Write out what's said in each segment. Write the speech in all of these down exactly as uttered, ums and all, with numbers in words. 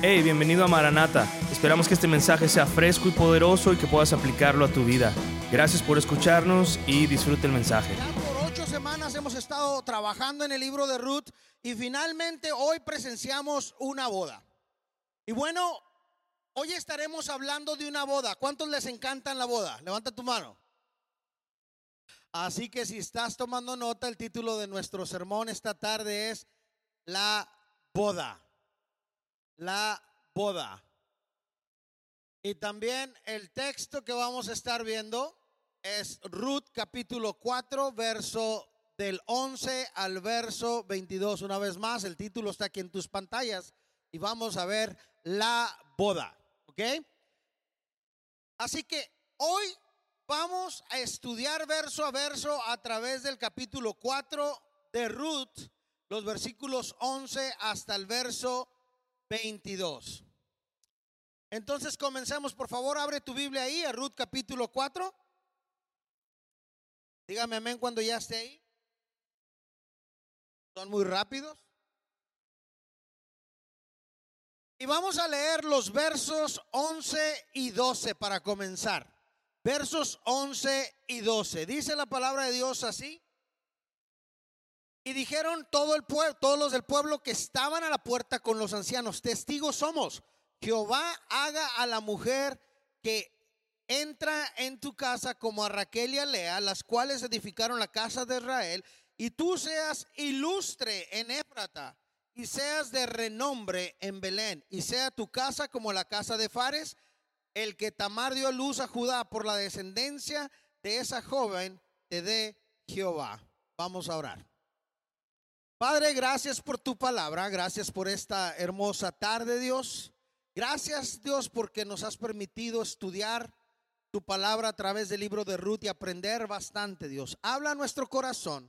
Hey, bienvenido a Maranata. Esperamos que este mensaje sea fresco y poderoso y que puedas aplicarlo a tu vida. Gracias por escucharnos y disfruta el mensaje. Ya por ocho semanas hemos estado trabajando en el libro de Ruth y finalmente hoy presenciamos una boda. Y bueno, hoy estaremos hablando de una boda. ¿Cuántos les encanta la boda? Levanta tu mano. Así que si estás tomando nota, el título de nuestro sermón esta tarde es La boda. La boda. Y también el texto que vamos a estar viendo es Ruth capítulo cuatro, verso del once al verso veintidós. Una vez más, el título está aquí en tus pantallas y vamos a ver la boda, ¿ok? Así que hoy vamos a estudiar verso a verso a través del capítulo cuatro de Ruth, los versículos once hasta el verso veintidós. Entonces comencemos, por favor, abre tu Biblia ahí a Ruth capítulo cuatro. Dígame amén cuando ya esté ahí. Son muy rápidos. Y vamos a leer los versos once y doce para comenzar. Versos once y doce. Dice la palabra de Dios así. Y dijeron todo el pueblo, todos los del pueblo que estaban a la puerta con los ancianos: testigos somos. Jehová haga a la mujer que entra en tu casa como a Raquel y a Lea, las cuales edificaron la casa de Israel, y tú seas ilustre en Éfrata, y seas de renombre en Belén, y sea tu casa como la casa de Fares, el que Tamar dio a luz a Judá. Por la descendencia de esa joven te dé Jehová. Vamos a orar. Padre, gracias por tu palabra, gracias por esta hermosa tarde, Dios. Gracias, Dios, porque nos has permitido estudiar tu palabra a través del libro de Ruth y aprender bastante, Dios. Habla a nuestro corazón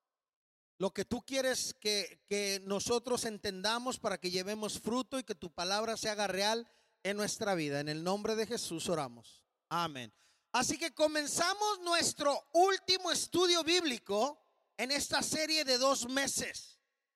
lo que tú quieres que, que nosotros entendamos para que llevemos fruto y que tu palabra se haga real en nuestra vida. En el nombre de Jesús oramos. Amén. Así que comenzamos nuestro último estudio bíblico en esta serie de dos meses.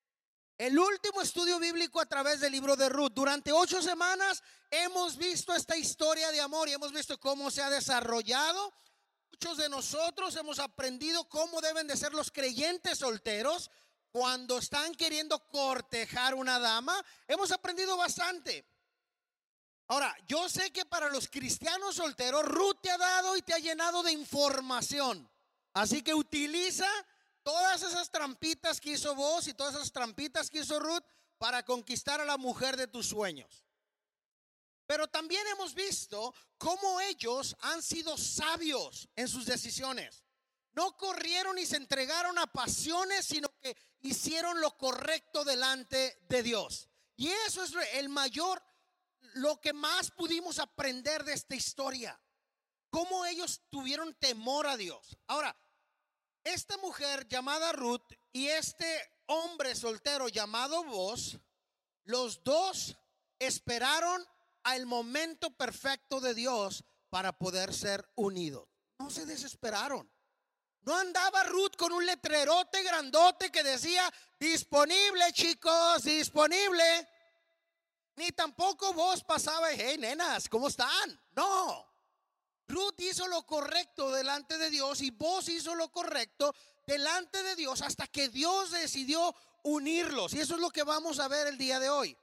El último estudio bíblico a través del libro de Ruth. Durante ocho semanas hemos visto esta historia de amor y hemos visto cómo se ha desarrollado. Muchos de nosotros hemos aprendido cómo deben de ser los creyentes solteros cuando están queriendo cortejar una dama. Hemos aprendido bastante. Ahora, yo sé que para los cristianos solteros Ruth te ha dado y te ha llenado de información. Así que utiliza todas esas trampitas que hizo vos y todas esas trampitas que hizo Ruth para conquistar a la mujer de tus sueños. Pero también hemos visto cómo ellos han sido sabios en sus decisiones. No corrieron y se entregaron a pasiones, sino que hicieron lo correcto delante de Dios. Y eso es el mayor, lo que más pudimos aprender de esta historia. Cómo ellos tuvieron temor a Dios. Ahora, esta mujer llamada Ruth y este hombre soltero llamado Boaz, los dos esperaron al momento perfecto de Dios para poder ser unidos. No se desesperaron. No andaba Ruth con un letrerote grandote que decía disponible, chicos, disponible. Ni tampoco Boaz pasaba: hey, nenas, ¿cómo están? No. Ruth hizo lo correcto delante de Dios y Boaz hizo lo correcto delante de Dios hasta que Dios decidió unirlos. Y eso es lo que vamos a ver el día de hoy.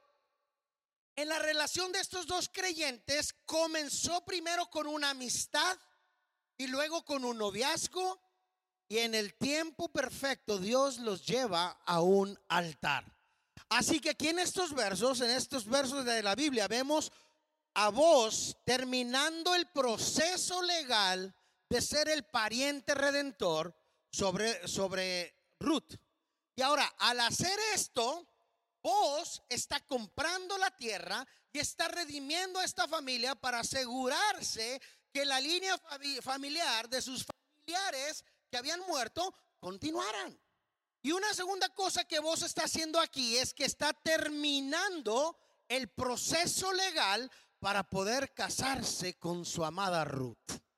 En la relación de estos dos creyentes comenzó primero con una amistad y luego con un noviazgo, y en el tiempo perfecto Dios los lleva a un altar. Así que aquí en estos versos, en estos versos de la Biblia, vemos a Boaz terminando el proceso legal de ser el pariente redentor sobre, sobre Ruth. Y ahora, al hacer esto, Boaz está comprando la tierra y está redimiendo a esta familia para asegurarse que la línea familiar de sus familiares que habían muerto continuaran. Y una segunda cosa que Boaz está haciendo aquí es que está terminando el proceso legal para poder casarse con su amada Ruth.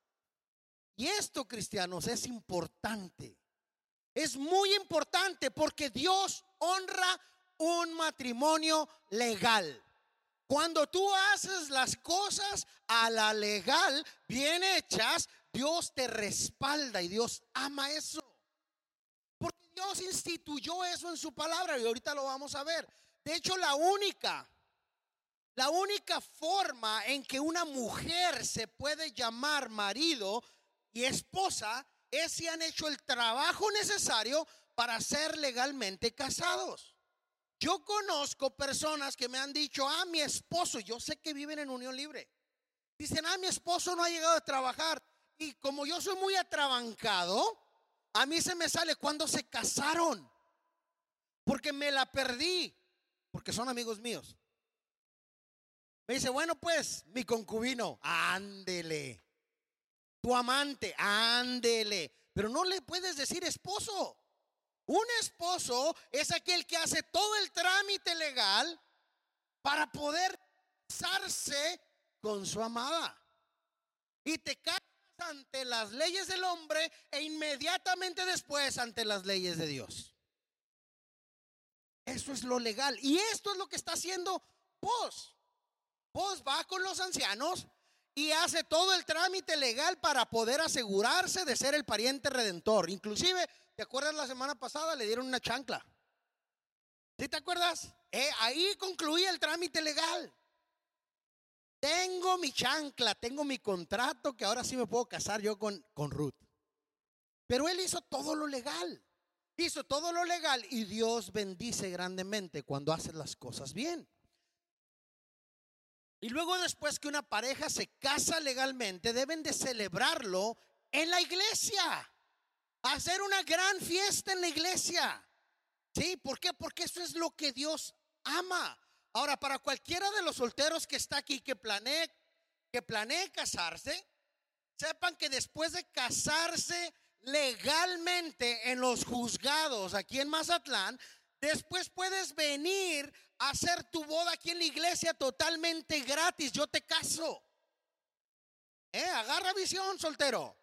Y esto, cristianos, es importante. Es muy importante porque Dios honra un matrimonio legal. Cuando tú haces las cosas a la legal, bien hechas, Dios te respalda y Dios ama eso. Porque Dios instituyó eso en su palabra y ahorita lo vamos a ver. De hecho, la única, la única forma en que una mujer se puede llamar marido y esposa es si han hecho el trabajo necesario para ser legalmente casados. Yo conozco personas que me han dicho: ah, mi esposo, yo sé que viven en unión libre, dicen: ah, mi esposo no ha llegado a trabajar. Y como yo soy muy atrabancado, a mí se me sale cuando se casaron, porque me la perdí, porque son amigos míos. Me dice: bueno, pues mi concubino, ándele. Tu amante, ándele. Pero no le puedes decir esposo. Un esposo es aquel que hace todo el trámite legal para poder casarse con su amada. Y te casas ante las leyes del hombre e inmediatamente después ante las leyes de Dios. Eso es lo legal. Y esto es lo que está haciendo vos. Vos va con los ancianos y hace todo el trámite legal para poder asegurarse de ser el pariente redentor. Inclusive, ¿te acuerdas la semana pasada? Le dieron una chancla. ¿Sí te acuerdas? Eh, ahí concluía el trámite legal. Tengo mi chancla, tengo mi contrato, que ahora sí me puedo casar yo con, con Ruth. Pero él hizo todo lo legal. Hizo todo lo legal y Dios bendice grandemente cuando hace las cosas bien. Y luego, después que una pareja se casa legalmente, deben de celebrarlo en la iglesia. Hacer una gran fiesta en la iglesia. ¿Sí? ¿Por qué? Porque eso es lo que Dios ama. Ahora, para cualquiera de los solteros que está aquí, que planee, que planee casarse, sepan que después de casarse legalmente en los juzgados aquí en Mazatlán, después puedes venir a hacer tu boda aquí en la iglesia totalmente gratis. Yo te caso. ¿Eh? Agarra visión, soltero.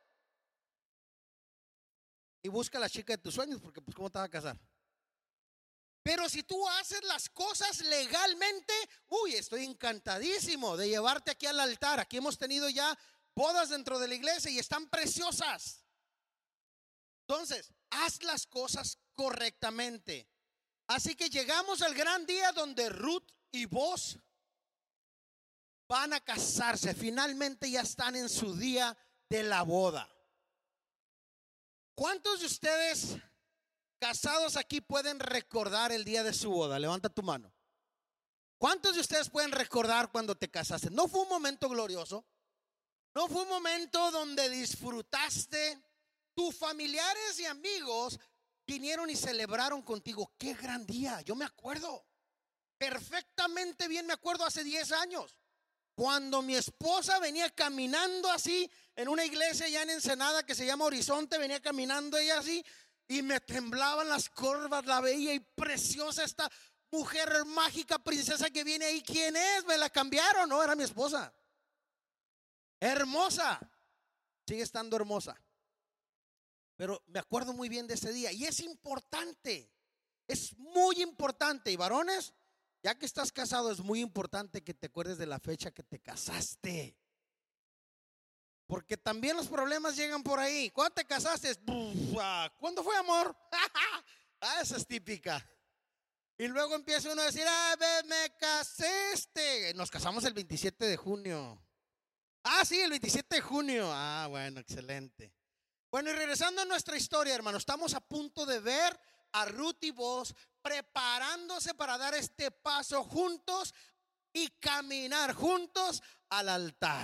Y busca a la chica de tus sueños, porque pues ¿cómo te vas a casar? Pero si tú haces las cosas legalmente, uy, estoy encantadísimo de llevarte aquí al altar. Aquí hemos tenido ya bodas dentro de la iglesia y están preciosas. Entonces, haz las cosas correctamente. Así que llegamos al gran día donde Ruth y Boaz van a casarse. Finalmente ya están en su día de la boda. ¿Cuántos de ustedes casados aquí pueden recordar el día de su boda? Levanta tu mano. ¿Cuántos de ustedes pueden recordar cuando te casaste? ¿No fue un momento glorioso? ¿No fue un momento donde disfrutaste? Tus familiares y amigos vinieron y celebraron contigo. ¡Qué gran día! Yo me acuerdo perfectamente bien, me acuerdo hace diez años, cuando mi esposa venía caminando así en una iglesia ya en Ensenada que se llama Horizonte. Venía caminando ella así y me temblaban las corvas, la veía y preciosa esta mujer mágica, princesa que viene ahí. ¿Quién es? Me la cambiaron. No, era mi esposa. Hermosa. Sigue estando hermosa. Pero me acuerdo muy bien de ese día. Y es importante. Es muy importante. Y varones, ya que estás casado, es muy importante que te acuerdes de la fecha que te casaste. Porque también los problemas llegan por ahí. ¿Cuándo te casaste? ¿Cuándo fue, amor? Ah, esa es típica. Y luego empieza uno a decir: ah, me casaste. Nos casamos el veintisiete de junio. Ah, sí, el veintisiete de junio. Ah, bueno, excelente. Bueno, y regresando a nuestra historia, hermano, estamos a punto de ver a Ruth y Boaz preparándose para dar este paso juntos y caminar juntos al altar.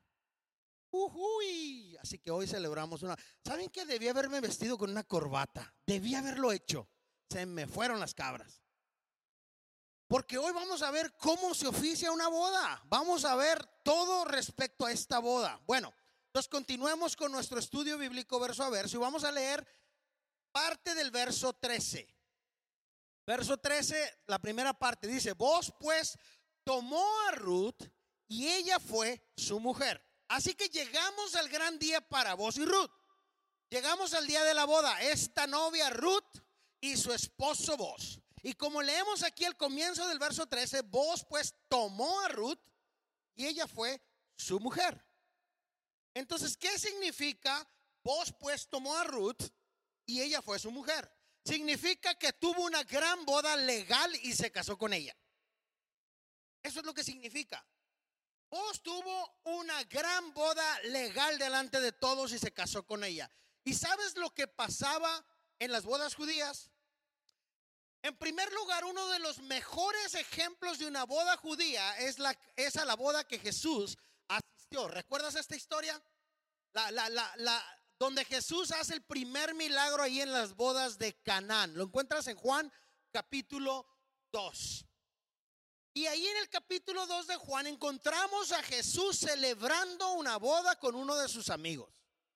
Uy, así que hoy celebramos una. ¿Saben qué? Debí haberme vestido con una corbata. Debí haberlo hecho. Se me fueron las cabras. Porque hoy vamos a ver cómo se oficia una boda. Vamos a ver todo respecto a esta boda. Bueno, entonces continuemos con nuestro estudio bíblico verso a verso y vamos a leer parte del verso trece. Verso trece, la primera parte dice: Boaz pues tomó a Ruth y ella fue su mujer. Así que llegamos al gran día para Boaz y Ruth. Llegamos al día de la boda. Esta novia Ruth y su esposo Boaz. Y como leemos aquí al comienzo del verso trece, Booz pues tomó a Ruth y ella fue su mujer. Entonces, ¿qué significa Booz pues tomó a Ruth y ella fue su mujer? Significa que tuvo una gran boda legal y se casó con ella. Eso es lo que significa. Booz tuvo una gran boda legal delante de todos y se casó con ella. ¿Y sabes lo que pasaba en las bodas judías? En primer lugar, uno de los mejores ejemplos de una boda judía es, la, es a la boda que Jesús asistió. ¿Recuerdas esta historia? La, la, la, la, donde Jesús hace el primer milagro ahí en las bodas de Canaán. Lo encuentras en Juan capítulo dos. Y ahí en el capítulo dos de Juan encontramos a Jesús celebrando una boda con uno de sus amigos.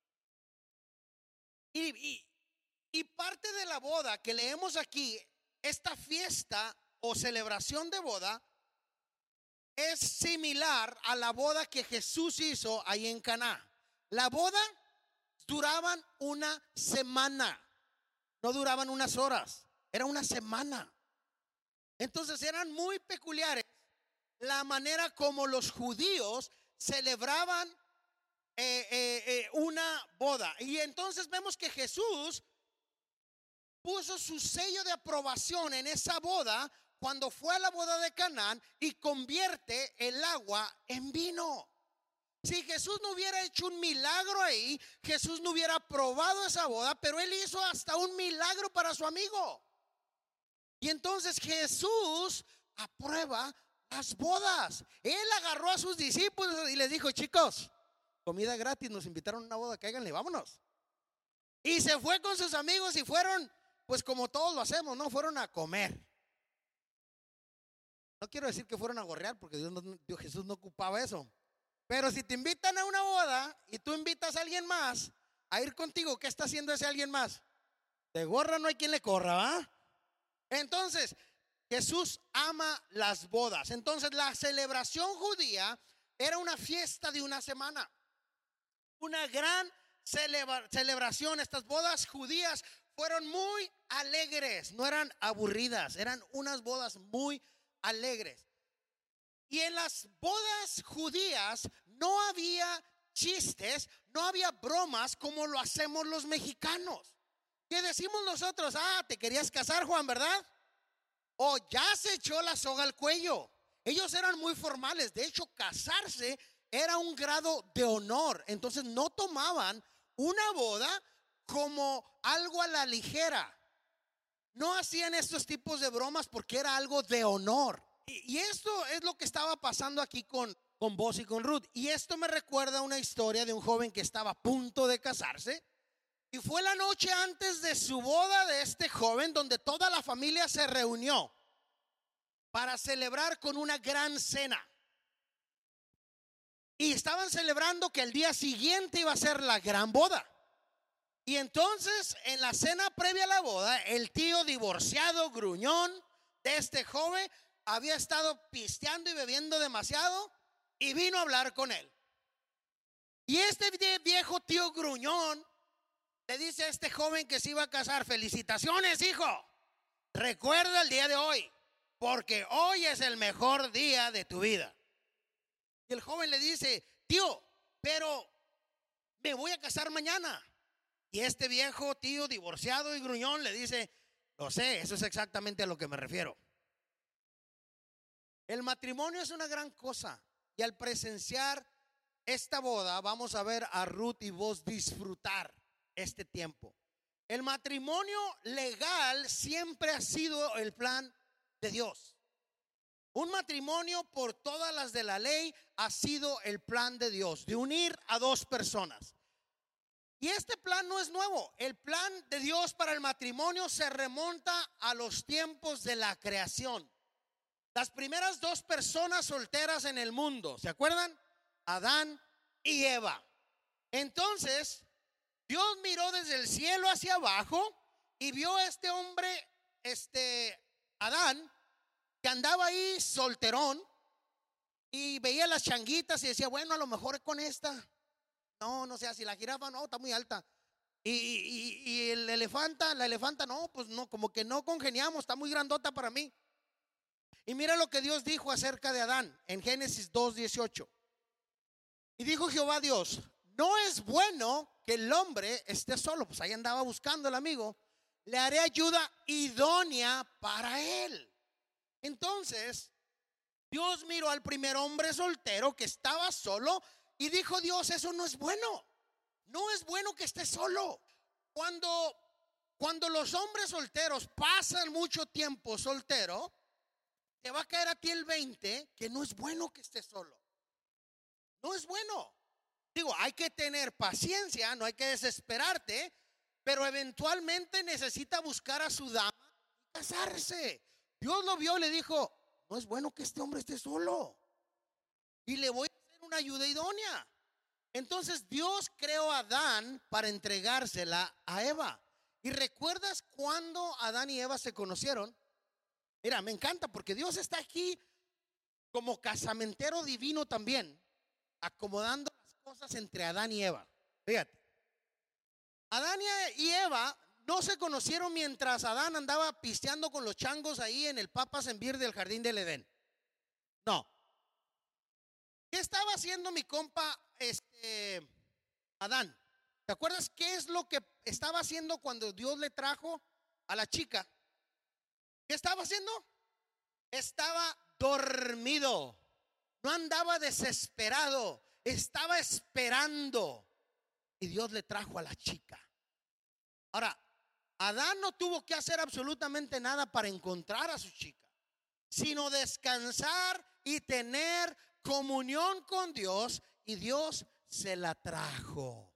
Y, y, y parte de la boda que leemos aquí, esta fiesta o celebración de boda, es similar a la boda que Jesús hizo ahí en Caná. La boda duraban una semana, no duraban unas horas, era una semana. Entonces eran muy peculiares la manera como los judíos celebraban eh, eh, eh, una boda. Y entonces vemos que Jesús puso su sello de aprobación en esa boda cuando fue a la boda de Canaán y convierte el agua en vino. Si Jesús no hubiera hecho un milagro ahí, Jesús no hubiera aprobado esa boda, pero él hizo hasta un milagro para su amigo. Y entonces Jesús aprueba las bodas. Él agarró a sus discípulos y les dijo: chicos, comida gratis, nos invitaron a una boda, cáiganle, vámonos. Y se fue con sus amigos y fueron, pues como todos lo hacemos, ¿no? Fueron a comer. No quiero decir que fueron a gorrear, porque Dios no, Dios, Jesús no ocupaba eso. Pero si te invitan a una boda y tú invitas a alguien más a ir contigo, ¿qué está haciendo ese alguien más? De gorra no hay quien le corra, ¿va? Entonces, Jesús ama las bodas. Entonces, la celebración judía era una fiesta de una semana. Una gran celebra- celebración. Estas bodas judías fueron muy alegres, no eran aburridas, eran unas bodas muy alegres. Y en las bodas judías no había chistes, no había bromas como lo hacemos los mexicanos. ¿Qué decimos nosotros? Ah, te querías casar, Juan, ¿verdad? O ya se echó la soga al cuello. Ellos eran muy formales. De hecho, casarse era un grado de honor. Entonces no tomaban una boda como algo a la ligera. No hacían estos tipos de bromas porque era algo de honor. Y, y esto es lo que estaba pasando aquí con, con Booz y con Ruth. Y esto me recuerda una historia de un joven que estaba a punto de casarse. Y fue la noche antes de su boda de este joven donde toda la familia se reunió para celebrar con una gran cena. Y estaban celebrando que el día siguiente iba a ser la gran boda. Y entonces en la cena previa a la boda, el tío divorciado, gruñón de este joven había estado pisteando y bebiendo demasiado y vino a hablar con él. Y este viejo tío gruñón le dice a este joven que se iba a casar: felicitaciones, hijo, recuerda el día de hoy, porque hoy es el mejor día de tu vida. Y el joven le dice: tío, pero me voy a casar mañana. Y este viejo tío divorciado y gruñón le dice: lo sé, eso es exactamente a lo que me refiero. El matrimonio es una gran cosa, y al presenciar esta boda vamos a ver a Ruth y Booz disfrutar este tiempo. El matrimonio legal siempre ha sido el plan de Dios. Un matrimonio por todas las de la ley ha sido el plan de Dios, de unir a dos personas. Y este plan no es nuevo. El plan de Dios para el matrimonio se remonta a los tiempos de la creación. Las primeras dos personas solteras en el mundo, ¿se acuerdan? Adán y Eva. Entonces Dios miró desde el cielo hacia abajo y vio a este hombre, este Adán, que andaba ahí solterón, y veía las changuitas y decía: bueno, a lo mejor con esta. No, no sé, si la jirafa no, está muy alta. Y, y- y el elefanta, la elefanta, no, pues no, como que no congeniamos, está muy grandota para mí. Y mira lo que Dios dijo acerca de Adán en Génesis dos dieciocho. Y dijo Jehová Dios: no es bueno que el hombre esté solo. Pues ahí andaba buscando el amigo. Le haré ayuda idónea para él. Entonces Dios miró al primer hombre soltero que estaba solo y dijo: Dios, eso no es bueno. No es bueno que esté solo. Cuando, cuando los hombres solteros pasan mucho tiempo soltero, te va a caer a ti el veinte que no es bueno que estés solo. No es bueno. Digo, hay que tener paciencia, no hay que desesperarte, pero eventualmente necesita buscar a su dama y casarse. Dios lo vio y le dijo: no es bueno que este hombre esté solo, y le voy a hacer una ayuda idónea. Entonces Dios creó a Adán para entregársela a Eva. ¿Y recuerdas cuando Adán y Eva se conocieron? Mira, me encanta porque Dios está aquí como casamentero divino también, acomodando las cosas entre Adán y Eva. Fíjate, Adán y Eva no se conocieron mientras Adán andaba pisteando con los changos ahí en el Papas en Beer del jardín del Edén. No. ¿Qué estaba haciendo mi compa este, Adán? ¿Te acuerdas qué es lo que estaba haciendo cuando Dios le trajo a la chica? ¿Qué estaba haciendo? Estaba dormido. No andaba desesperado, estaba esperando. Y Dios le trajo a la chica. Ahora, Adán no tuvo que hacer absolutamente nada para encontrar a su chica, sino descansar y tener comunión con Dios, y Dios se la trajo.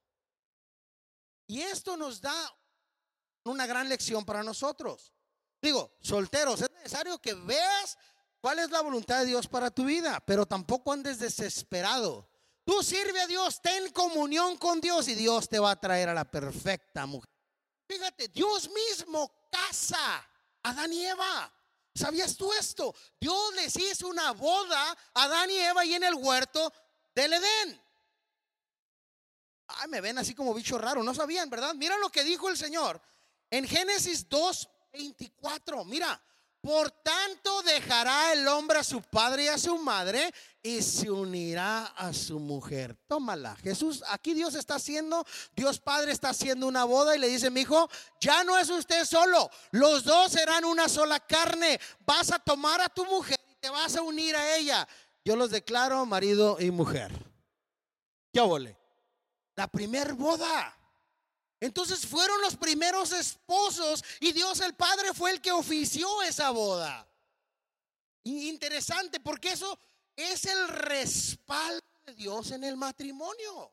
Y esto nos da una gran lección para nosotros. Digo, solteros, es necesario que veas cuál es la voluntad de Dios para tu vida, pero tampoco andes desesperado. Tú sirve a Dios, ten comunión con Dios y Dios te va a traer a la perfecta mujer. Fíjate, Dios mismo casa a Adán y Eva. ¿Sabías tú esto? Dios les hizo una boda a Adán y Eva ahí en el huerto del Edén. Ay, me ven así como bicho raro, no sabían, ¿verdad? Mira lo que dijo el Señor en Génesis dos veinticuatro. Mira: por tanto dejará el hombre a su padre y a su madre y se unirá a su mujer. Tómala. Jesús, aquí Dios está haciendo, Dios Padre está haciendo una boda y le dice: mi hijo, ya no es usted solo, los dos serán una sola carne. Vas a tomar a tu mujer y te vas a unir a ella. Yo los declaro marido y mujer. ¿Qué óvole? La primer boda. Entonces fueron los primeros esposos y Dios el Padre fue el que ofició esa boda. Interesante, porque eso es el respaldo de Dios en el matrimonio.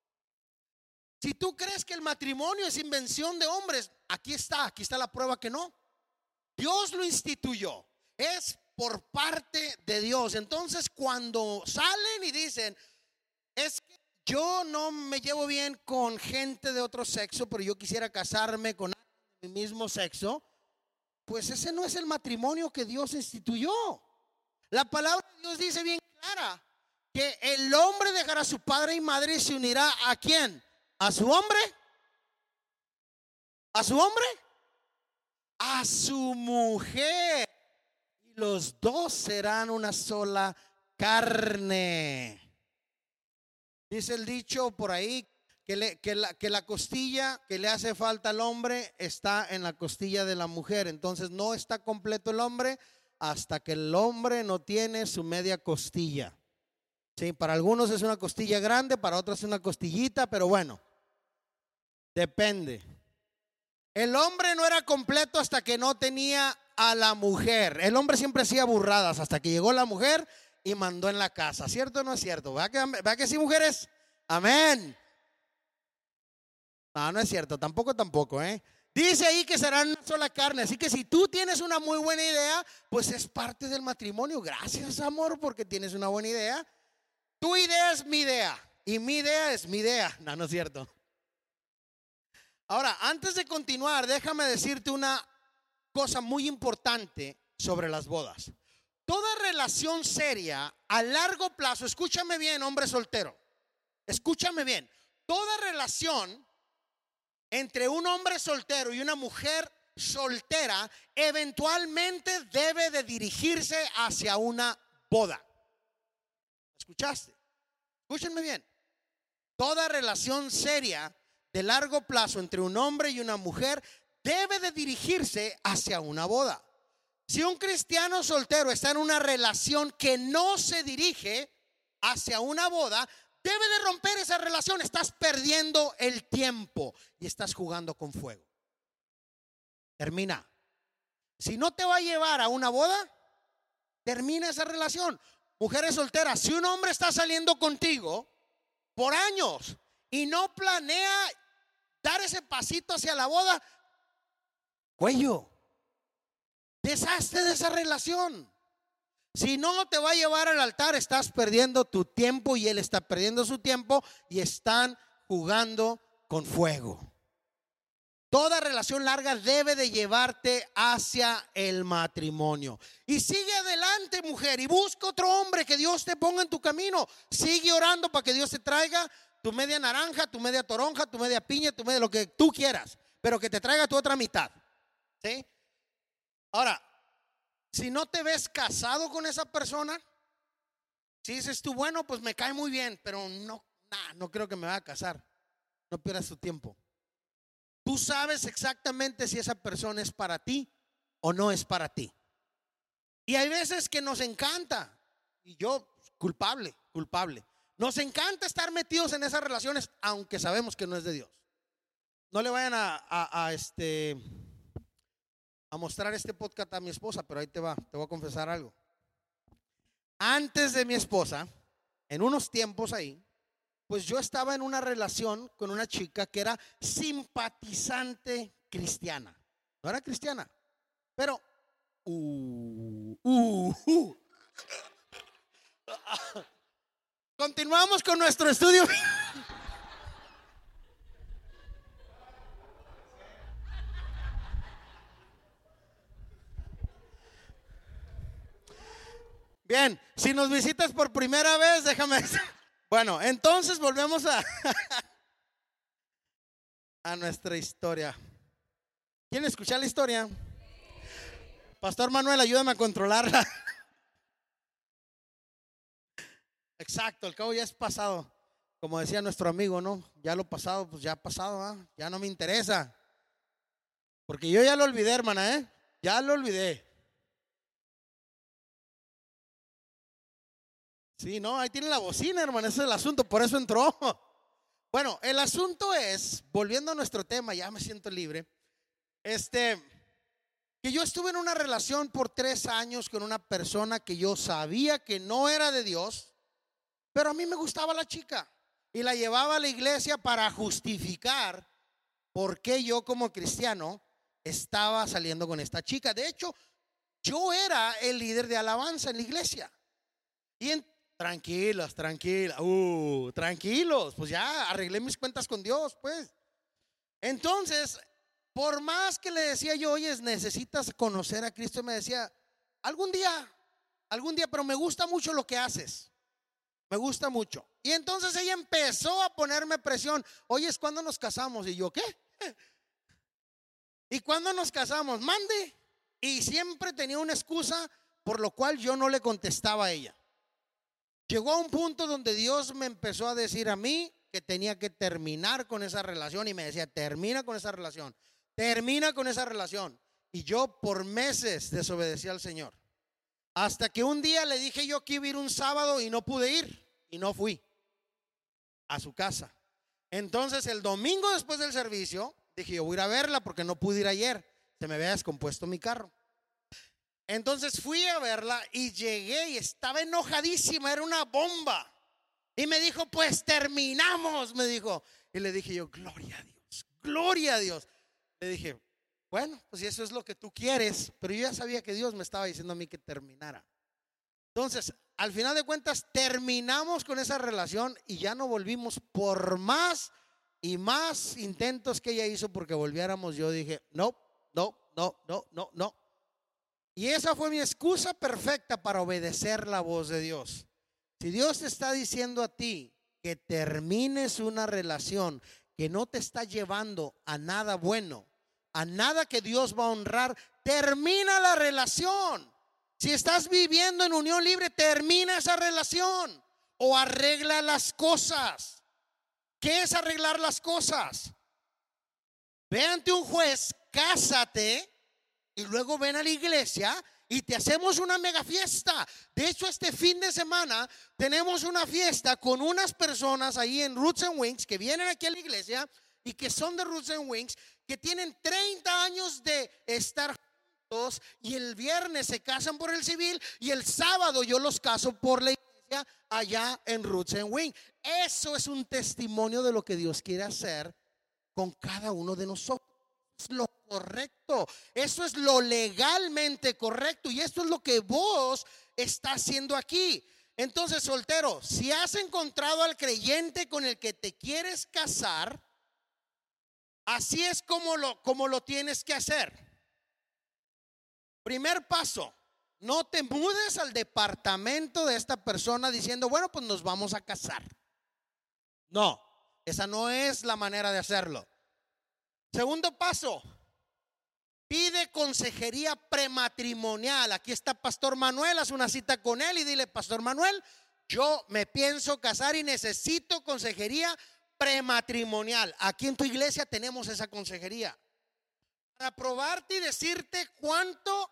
Si tú crees que el matrimonio es invención de hombres, aquí está, aquí está la prueba que no. Dios lo instituyó, es por parte de Dios. Entonces cuando salen y dicen: es que yo no me llevo bien con gente de otro sexo, pero yo quisiera casarme con alguien de mi mismo sexo, pues ese no es el matrimonio que Dios instituyó. La palabra de Dios dice bien clara que el hombre dejará a su padre y madre y se unirá ¿a quién? ¿A su hombre? ¿A su hombre? A su mujer. Y los dos serán una sola carne. Dice el dicho por ahí que, le, que, la, que la costilla que le hace falta al hombre está en la costilla de la mujer. Entonces no está completo el hombre hasta que el hombre no tiene su media costilla. Sí, para algunos es una costilla grande, para otros es una costillita, pero bueno, depende. El hombre no era completo hasta que no tenía a la mujer. El hombre siempre hacía burradas hasta que llegó la mujer y mandó en la casa. ¿Cierto o no es cierto? ¿Verdad que, ¿verdad que sí, mujeres? Amén. No, no es cierto, tampoco, tampoco, ¿eh? Dice ahí que serán una sola carne. Así que si tú tienes una muy buena idea, pues es parte del matrimonio. Gracias, amor, porque tienes una buena idea. Tu idea es mi idea y mi idea es mi idea. No, no es cierto. Ahora, antes de continuar, déjame decirte una cosa muy importante sobre las bodas. Toda relación seria a largo plazo, escúchame bien, hombre soltero, escúchame bien, toda relación entre un hombre soltero y una mujer soltera eventualmente debe de dirigirse hacia una boda. ¿Escuchaste? Escúchenme bien. Toda relación seria de largo plazo entre un hombre y una mujer debe de dirigirse hacia una boda. Si un cristiano soltero está en una relación que no se dirige hacia una boda, debe de romper esa relación. Estás perdiendo el tiempo y estás jugando con fuego. Termina. Si no te va a llevar a una boda, termina esa relación. Mujeres solteras, si un hombre está saliendo contigo por años y no planea dar ese pasito hacia la boda, cuello, deshazte de esa relación. Si no te va a llevar al altar, estás perdiendo tu tiempo y él está perdiendo su tiempo y están jugando con fuego. Toda relación larga debe de llevarte hacia el matrimonio. Y sigue adelante, mujer, y busca otro hombre que Dios te ponga en tu camino. Sigue orando para que Dios te traiga tu media naranja, tu media toronja, tu media piña, tu media lo que tú quieras, pero que te traiga tu otra mitad. ¿Sí? Ahora, si no te ves casado con esa persona, si dices tú, bueno, pues me cae muy bien, pero no, nah, no creo que me vaya a casar. No pierdas tu tiempo. Tú sabes exactamente si esa persona es para ti o no es para ti. Y hay veces que nos encanta, y yo culpable, culpable, nos encanta estar metidos en esas relaciones, aunque sabemos que no es de Dios. No le vayan a, a, a este a mostrar este podcast a mi esposa, pero ahí te va, te voy a confesar algo. Antes de mi esposa, en unos tiempos ahí, pues yo estaba en una relación con una chica que era simpatizante cristiana. No era cristiana, pero uh, uh, uh. Continuamos con nuestro estudio. Bien, si nos visitas por primera vez, déjame. Bueno, entonces volvemos a a nuestra historia. ¿Quieren escuchar la historia? Pastor Manuel, ayúdame a controlarla. Exacto, el cabo ya es pasado. Como decía nuestro amigo, ¿no? Ya lo pasado, pues ya ha pasado, ¿eh? Ya no me interesa. Porque yo ya lo olvidé, hermana, ¿eh? Ya lo olvidé. Sí, no, ahí tiene la bocina, hermano, ese es el asunto, por eso entró. Bueno, el asunto es, volviendo a nuestro tema, ya me siento libre, este, que yo estuve en una relación por tres años con una persona que yo sabía que no era de Dios, pero a mí me gustaba la chica y la llevaba a la iglesia para justificar por qué yo como cristiano estaba saliendo con esta chica. De hecho, yo era el líder de alabanza en la iglesia. Y en Tranquilos, tranquilos, uh, tranquilos, pues ya arreglé mis cuentas con Dios, pues. Entonces, por más que le decía yo, oye, necesitas conocer a Cristo, me decía, algún día, algún día, pero me gusta mucho lo que haces, me gusta mucho. Y entonces ella empezó a ponerme presión, oye, ¿es cuándo nos casamos? Y yo, ¿qué? ¿Y cuándo nos casamos? Mande. Y siempre tenía una excusa por lo cual yo no le contestaba a ella. Llegó a un punto donde Dios me empezó a decir a mí que tenía que terminar con esa relación y me decía, termina con esa relación, termina con esa relación. Y yo por meses desobedecí al Señor. Hasta que un día le dije yo que iba a ir un sábado y no pude ir y no fui a su casa. Entonces el domingo después del servicio dije yo voy a ir a verla porque no pude ir ayer, se me había descompuesto mi carro. Entonces fui a verla y llegué y estaba enojadísima, era una bomba. Y me dijo, pues terminamos, me dijo. Y le dije yo, gloria a Dios, gloria a Dios. Le dije, bueno, pues si eso es lo que tú quieres. Pero yo ya sabía que Dios me estaba diciendo a mí que terminara. Entonces, al final de cuentas, terminamos con esa relación y ya no volvimos por más y más intentos que ella hizo porque volviéramos. Yo dije, no, no, no, no, no, no. Y esa fue mi excusa perfecta para obedecer la voz de Dios. Si Dios te está diciendo a ti que termines una relación que no te está llevando a nada bueno, a nada que Dios va a honrar, termina la relación. Si estás viviendo en unión libre, termina esa relación o arregla las cosas. ¿Qué es arreglar las cosas? Ve ante un juez, cásate y luego ven a la iglesia y te hacemos una mega fiesta. De hecho, este fin de semana tenemos una fiesta con unas personas ahí en Roots and Wings que vienen aquí a la iglesia y que son de Roots and Wings, que tienen treinta años de estar juntos, y el viernes se casan por el civil y el sábado yo los caso por la iglesia allá en Roots and Wings. Eso es un testimonio de lo que Dios quiere hacer con cada uno de nosotros. Es lo correcto, eso es lo legalmente correcto, y esto es lo que vos estás haciendo aquí. Entonces, soltero, si has encontrado al creyente con el que te quieres casar, así es como lo, como lo tienes que hacer. Primer paso: no te mudes al departamento de esta persona diciendo, bueno, pues nos vamos a casar. No, esa no es la manera de hacerlo. Segundo paso: pide consejería prematrimonial. Aquí está Pastor Manuel, haz una cita con él y dile, Pastor Manuel, yo me pienso casar y necesito consejería prematrimonial. Aquí en tu iglesia tenemos esa consejería para probarte y decirte cuánto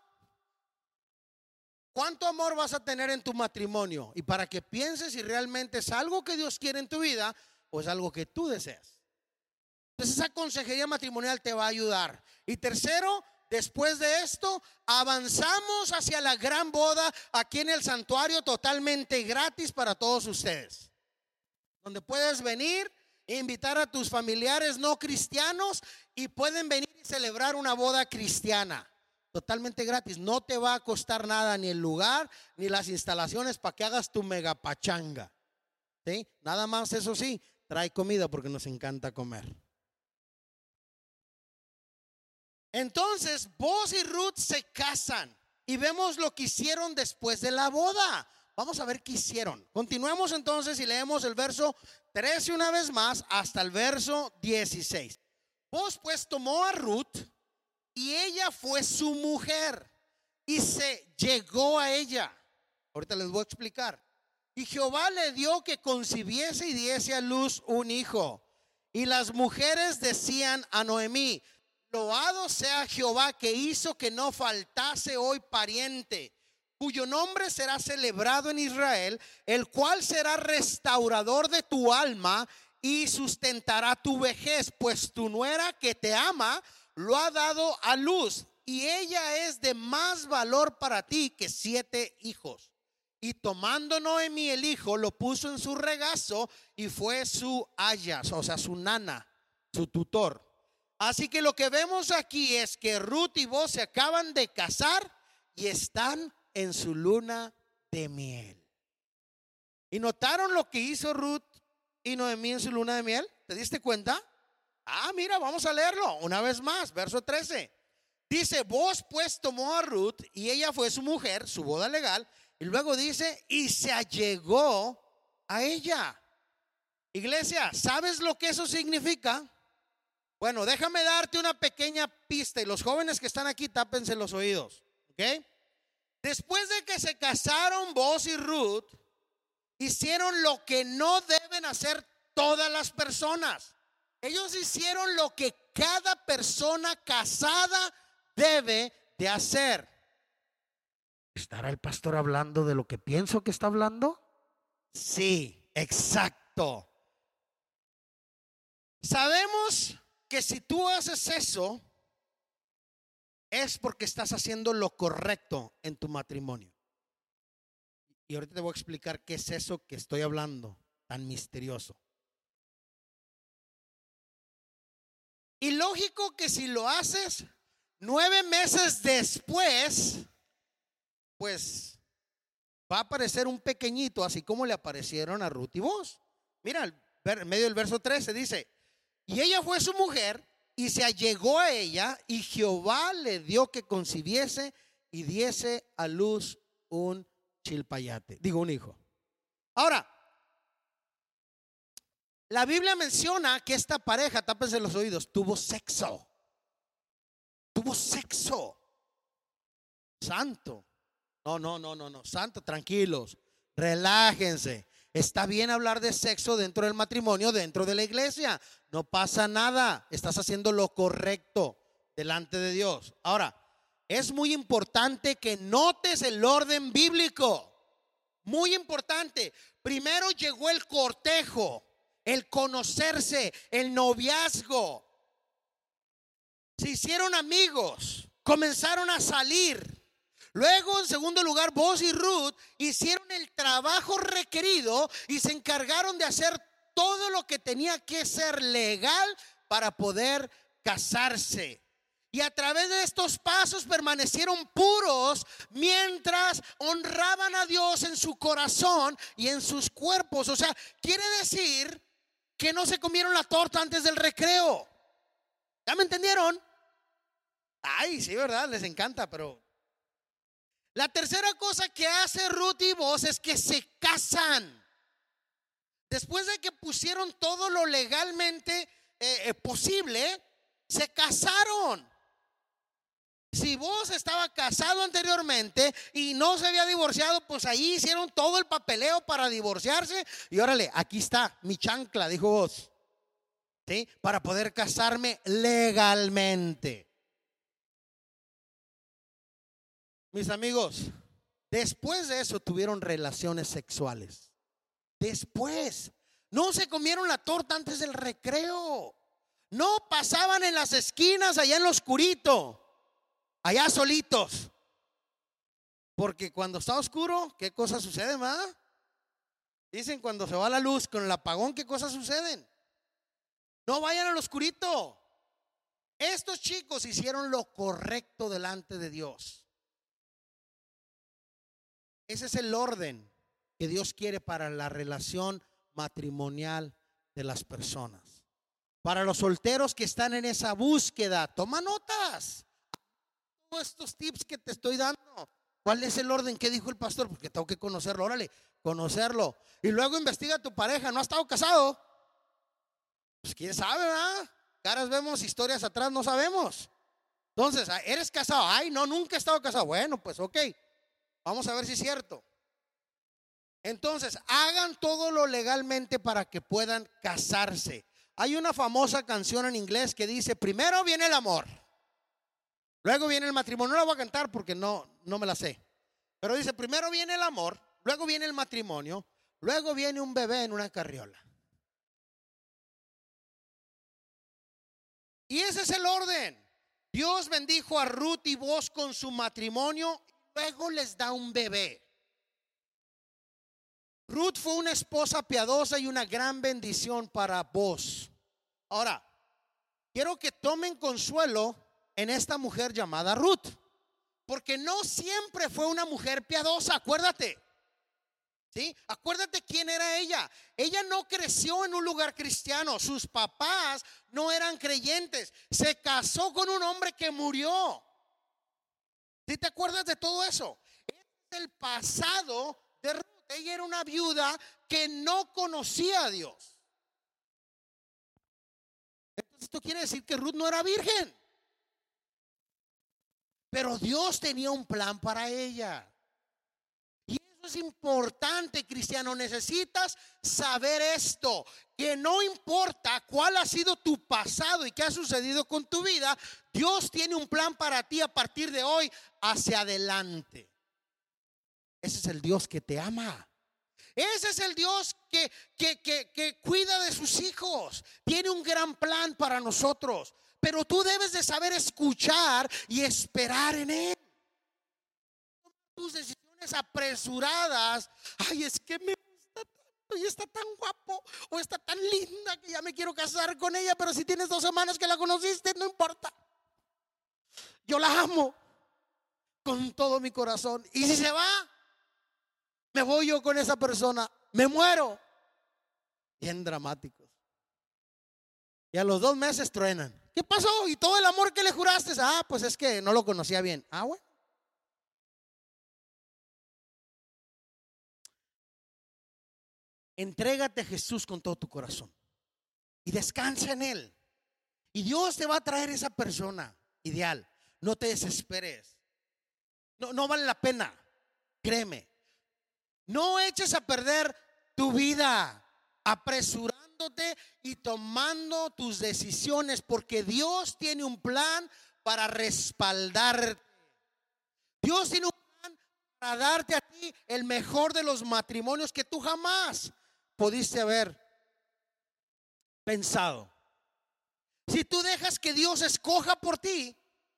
cuánto amor vas a tener en tu matrimonio, y para que pienses si realmente es algo que Dios quiere en tu vida o es algo que tú deseas. Entonces esa consejería matrimonial te va a ayudar. Y tercero, después de esto, avanzamos hacia la gran boda aquí en el santuario, totalmente gratis para todos ustedes, donde puedes venir e invitar a tus familiares no cristianos y pueden venir y celebrar una boda cristiana totalmente gratis. No te va a costar nada, ni el lugar ni las instalaciones, para que hagas tu mega pachanga, ¿sí? Nada más, eso sí, trae comida porque nos encanta comer. Entonces vos y Ruth se casan y vemos lo que hicieron después de la boda. Vamos a ver qué hicieron. Continuemos entonces y leemos el verso trece una vez más hasta el verso dieciséis. Vos pues tomó a Ruth y ella fue su mujer y se llegó a ella. Ahorita les voy a explicar. Y Jehová le dio que concibiese y diese a luz un hijo. Y las mujeres decían a Noemí, loado sea Jehová que hizo que no faltase hoy pariente, cuyo nombre será celebrado en Israel, el cual será restaurador de tu alma y sustentará tu vejez, pues tu nuera que te ama lo ha dado a luz, y ella es de más valor para ti que siete hijos. Y tomando Noemí el hijo, lo puso en su regazo y fue su ayas, o sea, su nana, su tutor. Así que lo que vemos aquí es que Ruth y Boaz se acaban de casar y están en su luna de miel. ¿Y notaron lo que hizo Ruth y Noemí en su luna de miel? ¿Te diste cuenta? Ah, mira, vamos a leerlo una vez más, verso trece. Dice, Boaz pues tomó a Ruth y ella fue su mujer, su boda legal. Y luego dice, y se allegó a ella. Iglesia, ¿sabes lo que eso significa? Bueno, déjame darte una pequeña pista, y los jóvenes que están aquí, tápense los oídos, ¿ok? Después de que se casaron Boaz y Ruth, hicieron lo que no deben hacer todas las personas. Ellos hicieron lo que cada persona casada debe de hacer. ¿Estará el pastor hablando de lo que pienso que está hablando? Sí, exacto. Sabemos que si tú haces eso, es porque estás haciendo lo correcto en tu matrimonio. Y ahorita te voy a explicar qué es eso que estoy hablando, tan misterioso. Y lógico que si lo haces nueve meses después, pues va a aparecer un pequeñito, así como le aparecieron a Ruth y Boaz. Mira, en medio del verso trece dice, y ella fue su mujer y se allegó a ella, y Jehová le dio que concibiese y diese a luz un chilpayate, digo un hijo. Ahora, La Biblia menciona que esta pareja, tápense los oídos, tuvo sexo. Tuvo sexo. Santo. No, no, no, no, no. Santo, tranquilos. Relájense. Está bien hablar de sexo dentro del matrimonio, dentro de la iglesia. No pasa nada. Estás haciendo lo correcto delante de Dios. Ahora, es muy importante que notes el orden bíblico. Muy importante. Primero llegó el cortejo, el conocerse, el noviazgo. Se hicieron amigos, comenzaron a salir. Luego, en segundo lugar, Boaz y Ruth hicieron el trabajo requerido y se encargaron de hacer todo lo que tenía que ser legal para poder casarse. Y a través de estos pasos permanecieron puros mientras honraban a Dios en su corazón y en sus cuerpos. O sea, quiere decir que no se comieron la torta antes del recreo. ¿Ya me entendieron? Ay, sí, ¿verdad? Les encanta, pero... La tercera cosa que hace Ruth y Boaz es que se casan. Después de que pusieron todo lo legalmente eh, posible, se casaron. Si Boaz estaba casado anteriormente y no se había divorciado, pues ahí hicieron todo el papeleo para divorciarse. Y órale, aquí está mi chancla, dijo Boaz, ¿sí? Para poder casarme legalmente. Mis amigos, después de eso tuvieron relaciones sexuales. Después, no se comieron la torta antes del recreo. No pasaban en las esquinas allá en lo oscurito, allá solitos. Porque cuando está oscuro, ¿qué cosas suceden, ma? Dicen cuando se va la luz con el apagón, ¿qué cosas suceden? No vayan al oscurito. Estos chicos hicieron lo correcto delante de Dios. Ese es el orden que Dios quiere para la relación matrimonial de las personas. Para los solteros que están en esa búsqueda, toma notas. Todos estos tips que te estoy dando. ¿Cuál es el orden? ¿Qué dijo el pastor? Porque tengo que conocerlo. Órale, conocerlo. Y luego investiga a tu pareja. ¿No ha estado casado? Pues quién sabe, ¿verdad? Caras vemos, historias atrás no sabemos. Entonces, ¿eres casado? Ay, no, nunca he estado casado. Bueno, pues ok. Vamos a ver si es cierto. Entonces, hagan todo lo legalmente para que puedan casarse. Hay una famosa canción en inglés que dice: primero viene el amor, luego viene el matrimonio. No la voy a cantar porque no, no me la sé. Pero dice: primero viene el amor, luego viene el matrimonio, luego viene un bebé en una carriola. Y ese es el orden. Dios bendijo a Ruth y Boaz con su matrimonio. Luego les da un bebé. Ruth fue una esposa piadosa y una gran bendición para Boaz. Ahora, quiero que tomen consuelo en esta mujer llamada Ruth, porque no siempre fue una mujer piadosa. Acuérdate, ¿sí? Acuérdate quién era ella. Ella no creció en un lugar cristiano. Sus papás no eran creyentes. Se casó con un hombre que murió. ¿Sí te acuerdas de todo eso? Es el pasado de Ruth. Ella era una viuda que no conocía a Dios. Entonces esto quiere decir que Ruth no era virgen. Pero Dios tenía un plan para ella. Y eso es importante, cristiano. Necesitas saber esto, que no importa cuál ha sido tu pasado y qué ha sucedido con tu vida, Dios tiene un plan para ti a partir de hoy hacia adelante. Ese es el Dios que te ama. Ese es el Dios que, que, que, que cuida de sus hijos. Tiene un gran plan para nosotros. Pero tú debes de saber escuchar y esperar en Él. Tus decisiones apresuradas. Ay, es que me gusta tanto y está tan guapo o está tan linda que ya me quiero casar con ella. Pero si tienes dos semanas que la conociste, no importa. Yo la amo con todo mi corazón. Y si se va, me voy yo con esa persona, me muero. Bien dramáticos. Y a los dos meses truenan. ¿Qué pasó? ¿Y todo el amor que le juraste? Ah, pues es que no lo conocía bien. Ah, bueno. Entrégate a Jesús con todo tu corazón. y descansa en Él. Y Dios te va a traer esa persona ideal. No te desesperes. No, no vale la pena. Créeme. No eches a perder tu vida apresurándote y tomando tus decisiones, porque Dios tiene un plan para respaldarte. Dios tiene un plan para darte a ti el mejor de los matrimonios que tú jamás pudiste haber pensado. Si tú dejas que Dios escoja por ti,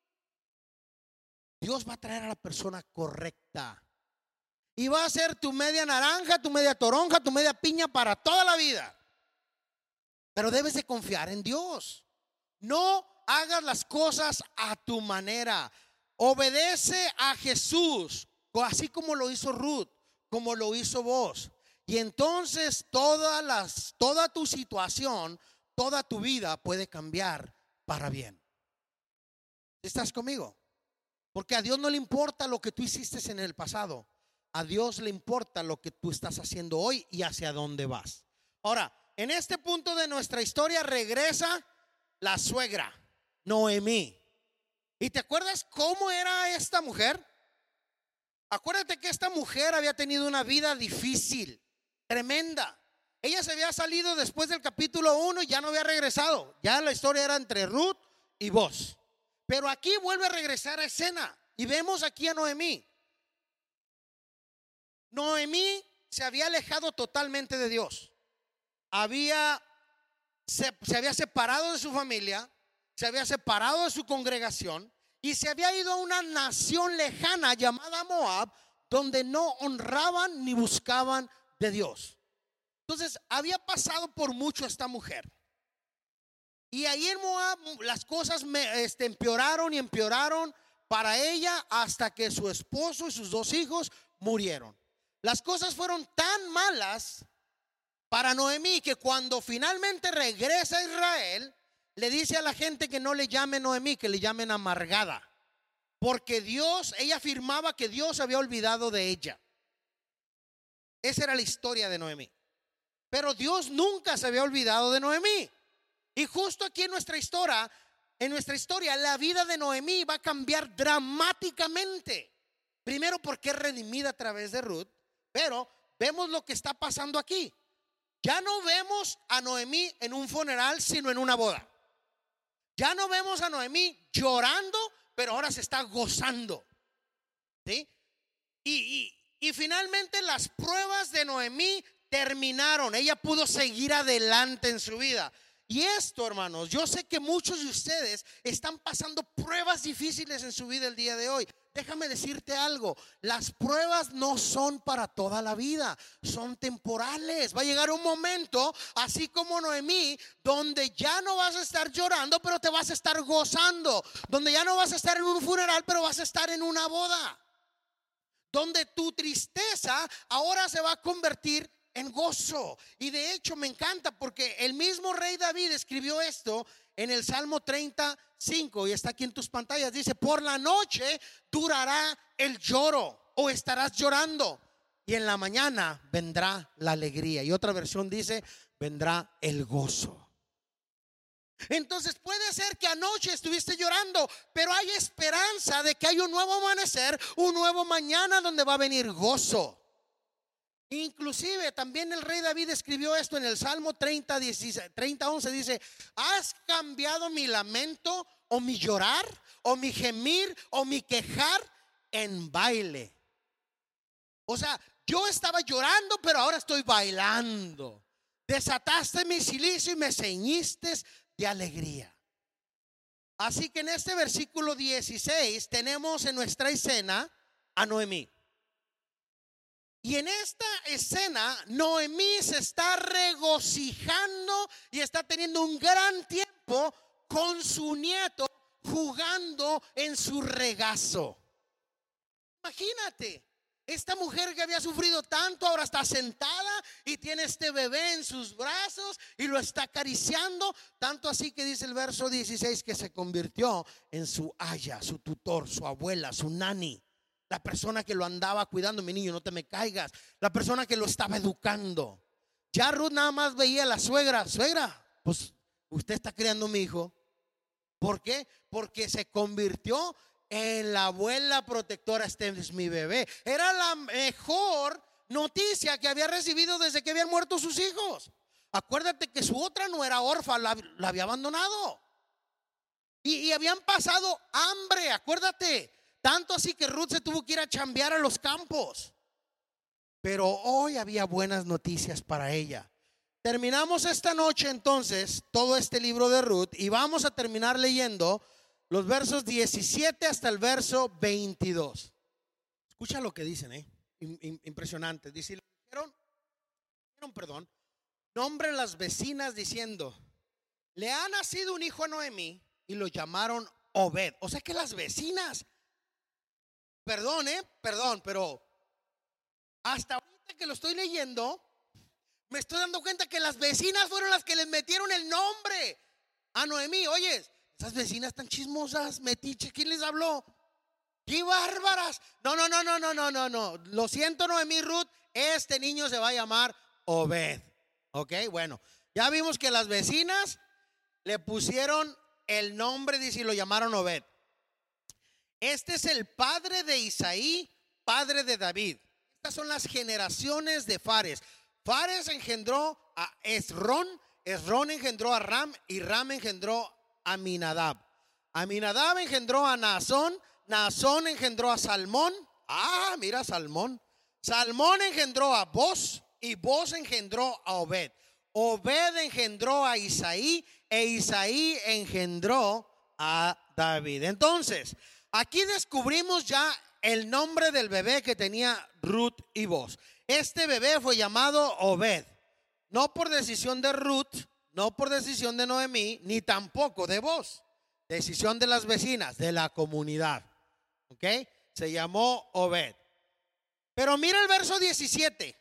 Dios va a traer a la persona correcta y va a ser tu media naranja, tu media toronja, tu media piña para toda la vida. Pero debes de confiar en Dios. No hagas las cosas a tu manera. Obedece a Jesús, así como lo hizo Ruth, como lo hizo vos. Y entonces todas las, toda tu situación, toda tu vida puede cambiar para bien. ¿Estás conmigo? Porque a Dios no le importa lo que tú hiciste en el pasado. A Dios le importa lo que tú estás haciendo hoy y hacia dónde vas. Ahora, en este punto de nuestra historia regresa la suegra, Noemí. ¿Y te acuerdas cómo era esta mujer? Acuérdate que esta mujer había tenido una vida difícil, tremenda. Ella se había salido después del capítulo uno y ya no había regresado. Ya la historia era entre Ruth y Boaz. Pero aquí vuelve a regresar a escena y vemos aquí a Noemí. Noemí se había alejado totalmente de Dios. Había, se, se había separado de su familia, se había separado de su congregación y se había ido a una nación lejana llamada Moab, donde no honraban ni buscaban de Dios. Entonces había pasado por mucho esta mujer. Y ahí en Moab las cosas me, este, empeoraron y empeoraron para ella hasta que su esposo y sus dos hijos murieron. Las cosas fueron tan malas para Noemí que cuando finalmente regresa a Israel, le dice a la gente que no le llame Noemí, que le llamen amargada. Porque Dios, ella afirmaba que Dios había olvidado de ella. Esa era la historia de Noemí. Pero Dios nunca se había olvidado de Noemí. Y justo aquí en nuestra historia, en nuestra historia, la vida de Noemí va a cambiar dramáticamente. Primero porque es redimida a través de Ruth, pero vemos lo que está pasando aquí. Ya no vemos a Noemí en un funeral, sino en una boda. Ya no vemos a Noemí llorando, pero ahora se está gozando. ¿Sí? Y, y, y finalmente las pruebas de Noemí terminaron. Ella pudo seguir adelante en su vida. Y esto, hermanos, yo sé que muchos de ustedes están pasando pruebas difíciles en su vida el día de hoy. Déjame decirte algo, las pruebas no son para toda la vida, son temporales. Va a llegar un momento, así como Noemí, donde ya no vas a estar llorando, pero te vas a estar gozando. Donde ya no vas a estar en un funeral, pero vas a estar en una boda. Donde tu tristeza ahora se va a convertir en gozo. Y de hecho me encanta porque el mismo rey David escribió esto en el Salmo treinta y cinco, y está aquí en tus pantallas. Dice: por la noche durará el lloro, o estarás llorando, y en la mañana vendrá la alegría. Y otra versión dice: vendrá el gozo. Entonces puede ser que anoche estuviste llorando, pero hay esperanza de que hay un nuevo amanecer, un nuevo mañana donde va a venir gozo. Inclusive también el rey David escribió esto en el Salmo treinta, once. Dice: ¿has cambiado mi lamento o mi llorar o mi gemir o mi quejar en baile? O sea, yo estaba llorando, pero ahora estoy bailando. Desataste mi cilicio y me ceñiste de alegría. Así que en este versículo dieciséis tenemos en nuestra escena a Noemí. Y en esta escena Noemí se está regocijando y está teniendo un gran tiempo con su nieto, jugando en su regazo. Imagínate, esta mujer que había sufrido tanto ahora está sentada y tiene este bebé en sus brazos y lo está acariciando. Tanto así que dice el verso dieciséis que se convirtió en su aya, su tutor, su abuela, su nani. La persona que lo andaba cuidando: mi niño, no te me caigas. La persona que lo estaba educando. Ya Ruth nada más veía a la suegra: suegra, pues usted está criando a mi hijo. ¿Por qué? Porque se convirtió en la abuela protectora. Este es mi bebé. Era la mejor noticia que había recibido desde que habían muerto sus hijos. Acuérdate que su otra no era órfana, la, la había abandonado. Y, y habían pasado hambre, acuérdate. Tanto así que Ruth se tuvo que ir a chambear a los campos. Pero hoy había buenas noticias para ella. Terminamos esta noche entonces todo este libro de Ruth y vamos a terminar leyendo los versos diecisiete hasta el verso veintidós. Escucha lo que dicen, ¿eh? Impresionante. Dice, dijeron, dijeron, perdón, nombren las vecinas diciendo, le ha nacido un hijo a Noemí, y lo llamaron Obed. O sea que las vecinas, perdón, ¿eh? Perdón, pero hasta ahorita que lo estoy leyendo, me estoy dando cuenta que las vecinas fueron las que les metieron el nombre a Noemí. Oye, esas vecinas tan chismosas, metiche, ¿quién les habló? ¡Qué bárbaras! No, no, no, no, no, no, no, no. Lo siento, Noemí, Ruth, este niño se va a llamar Obed. Ok, bueno, ya vimos que las vecinas le pusieron el nombre, dice, y lo llamaron Obed. Este es el padre de Isaí, padre de David. Estas son las generaciones de Fares. Fares engendró a Esrón, Esrón engendró a Ram, y Ram engendró a Aminadab. Aminadab engendró a Naasón, Naasón engendró a Salmón. Ah, mira, Salmón. Salmón engendró a Boz, y Boz engendró a Obed. Obed engendró a Isaí, e Isaí engendró a David. Entonces, aquí descubrimos ya el nombre del bebé que tenía Ruth y Boz. Este bebé fue llamado Obed, no por decisión de Ruth, no por decisión de Noemí, ni tampoco de Boz. Decisión de las vecinas, de la comunidad. ¿Ok? Se llamó Obed. Pero mira el verso diecisiete.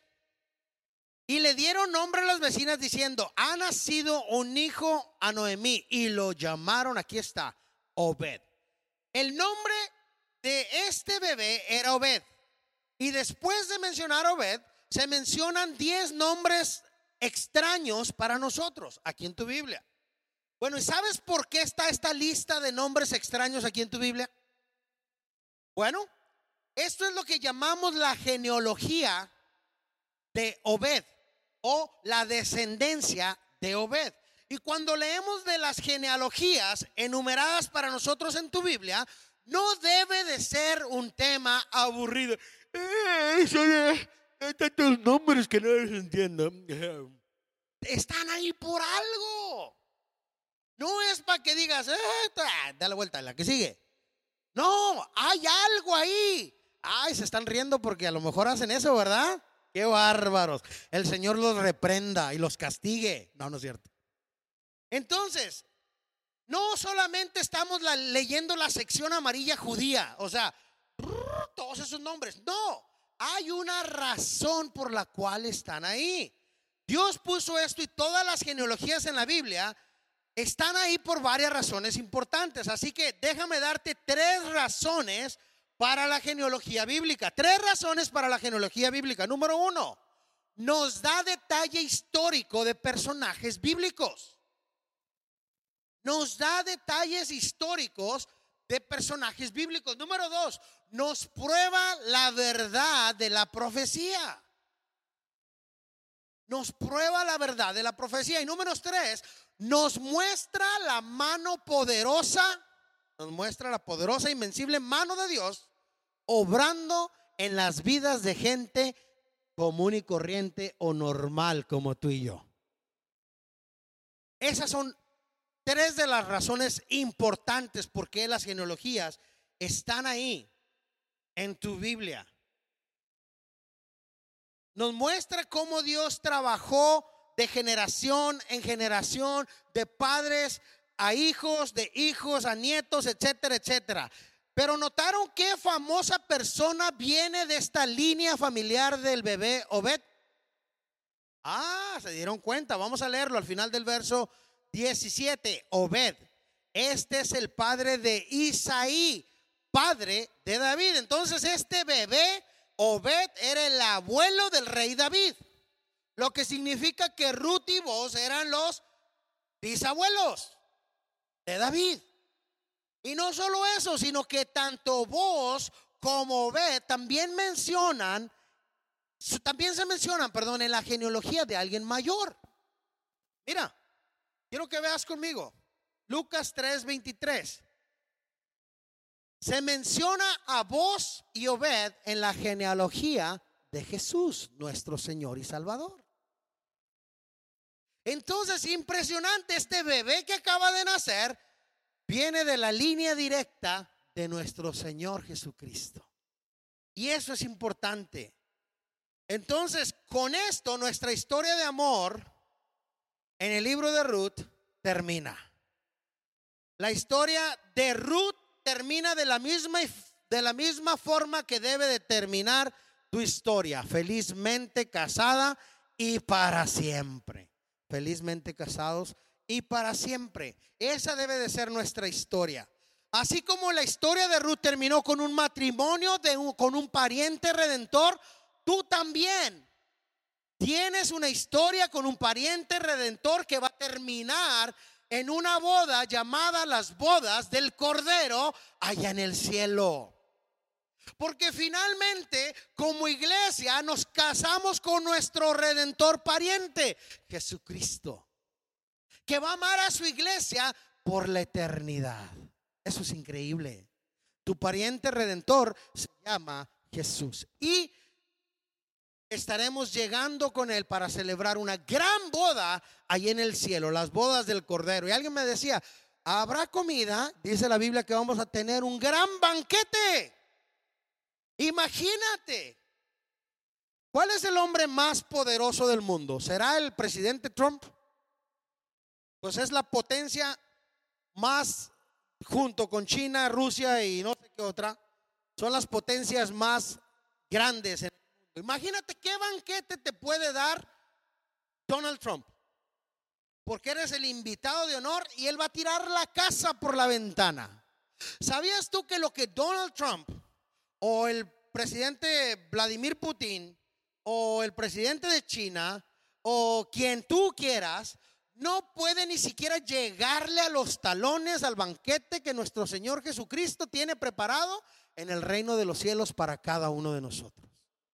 Y le dieron nombre a las vecinas diciendo, ha nacido un hijo a Noemí, y lo llamaron, aquí está, Obed. El nombre de este bebé era Obed. Y después de mencionar Obed, se mencionan diez nombres extraños para nosotros aquí en tu Biblia. Bueno, ¿y sabes por qué está esta lista de nombres extraños aquí en tu Biblia? Bueno, esto es lo que llamamos la genealogía de Obed, o la descendencia de Obed. Y cuando leemos de las genealogías enumeradas para nosotros en tu Biblia, no debe de ser un tema aburrido. Eh, eso de, de tantos nombres que no les entiendo. Están ahí por algo. No es para que digas, eh, da la vuelta a la que sigue. No, hay algo ahí. Ay, se están riendo porque a lo mejor hacen eso, ¿verdad? Qué bárbaros. El Señor los reprenda y los castigue. No, no es cierto. Entonces, no solamente estamos la, leyendo la sección amarilla judía, o sea, todos esos nombres. No, hay una razón por la cual están ahí. Dios puso esto, y todas las genealogías en la Biblia están ahí por varias razones importantes. Así que déjame darte tres razones para la genealogía bíblica. Tres razones para la genealogía bíblica. Número uno, nos da detalle histórico de personajes bíblicos. Nos da detalles históricos de personajes bíblicos. Número dos, nos prueba la verdad de la profecía. Nos prueba la verdad de la profecía. Y número tres, nos muestra la mano poderosa, nos muestra la poderosa, invencible mano de Dios obrando en las vidas de gente común y corriente o normal como tú y yo. Esas son tres de las razones importantes por qué las genealogías están ahí en tu Biblia. Nos muestra cómo Dios trabajó de generación en generación, de padres a hijos, de hijos a nietos, etcétera, etcétera. Pero notaron qué famosa persona viene de esta línea familiar del bebé Obed. Ah, se dieron cuenta. Vamos a leerlo al final del verso diecisiete. Obed, este es el padre de Isaí, padre de David. Entonces este bebé Obed era el abuelo del rey David, lo que significa que Ruth y Boz eran los bisabuelos de David. Y no solo eso, sino que tanto Booz como Obed también mencionan, también se mencionan, perdón, en la genealogía de alguien mayor. Mira, quiero que veas conmigo Lucas tres veintitrés. Se menciona a Booz y Obed en la genealogía de Jesús, nuestro Señor y Salvador. Entonces, impresionante, este bebé que acaba de nacer viene de la línea directa de nuestro Señor Jesucristo. Y eso es importante. Entonces, con esto nuestra historia de amor en el libro de Ruth termina. La historia de Ruth termina de la misma, de la misma forma que debe de terminar tu historia: felizmente casada y para siempre. Felizmente casados y para siempre. Esa debe de ser nuestra historia. Así como la historia de Ruth terminó con un matrimonio de un, con un pariente redentor, tú también tienes una historia con un pariente redentor que va a terminar en una boda llamada las bodas del Cordero allá en el cielo. Porque finalmente, como iglesia, nos casamos con nuestro redentor pariente, Jesucristo, que va a amar a su iglesia por la eternidad. Eso es increíble. Tu pariente redentor se llama Jesús. Y estaremos llegando con él para celebrar una gran boda ahí en el cielo, las bodas del Cordero. Y alguien me decía, habrá comida. Dice la Biblia que vamos a tener un gran banquete. Imagínate. ¿Cuál es el hombre más poderoso del mundo? ¿Será el presidente Trump? Pues es la potencia más, junto con China, Rusia y no sé qué otra, son las potencias más grandes en el mundo. Imagínate qué banquete te puede dar Donald Trump, porque eres el invitado de honor y él va a tirar la casa por la ventana. ¿Sabías tú que lo que Donald Trump o el presidente Vladimir Putin o el presidente de China o quien tú quieras no puede ni siquiera llegarle a los talones al banquete que nuestro Señor Jesucristo tiene preparado en el reino de los cielos para cada uno de nosotros?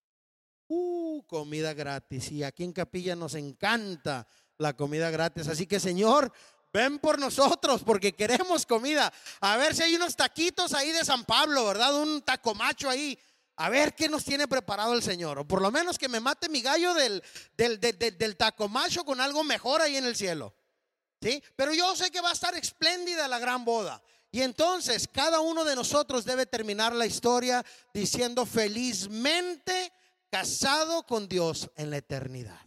Uh, comida gratis. Y aquí en Capilla nos encanta la comida gratis. Así que, Señor, ven por nosotros porque queremos comida. A ver si hay unos taquitos ahí de San Pablo, ¿verdad? Un tacomacho ahí. A ver qué nos tiene preparado el Señor. O por lo menos que me mate mi gallo del, del, del, del, del tacomacho con algo mejor ahí en el cielo. ¿Sí? Pero yo sé que va a estar espléndida la gran boda. Y entonces cada uno de nosotros debe terminar la historia diciendo felizmente casado con Dios en la eternidad.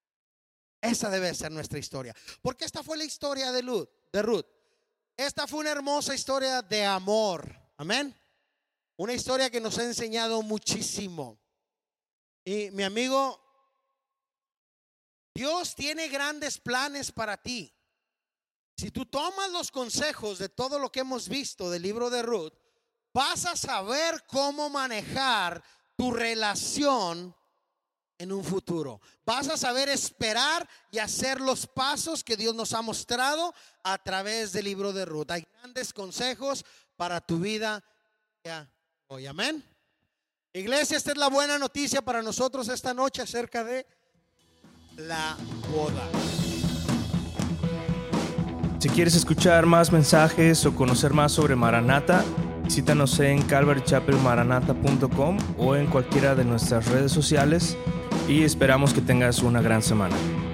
Esa debe ser nuestra historia. Porque esta fue la historia de Ruth, de Ruth. Esta fue una hermosa historia de amor. Amén. Una historia que nos ha enseñado muchísimo. Y mi amigo, Dios tiene grandes planes para ti. Si tú tomas los consejos de todo lo que hemos visto del libro de Ruth, vas a saber cómo manejar tu relación en un futuro. Vas a saber esperar y hacer los pasos que Dios nos ha mostrado a través del libro de Ruth. Hay grandes consejos para tu vida ya hoy. Amén. Iglesia, esta es la buena noticia para nosotros esta noche acerca de la boda. Si quieres escuchar más mensajes o conocer más sobre Maranata, visítanos en calvary chapel maranata punto com o en cualquiera de nuestras redes sociales y esperamos que tengas una gran semana.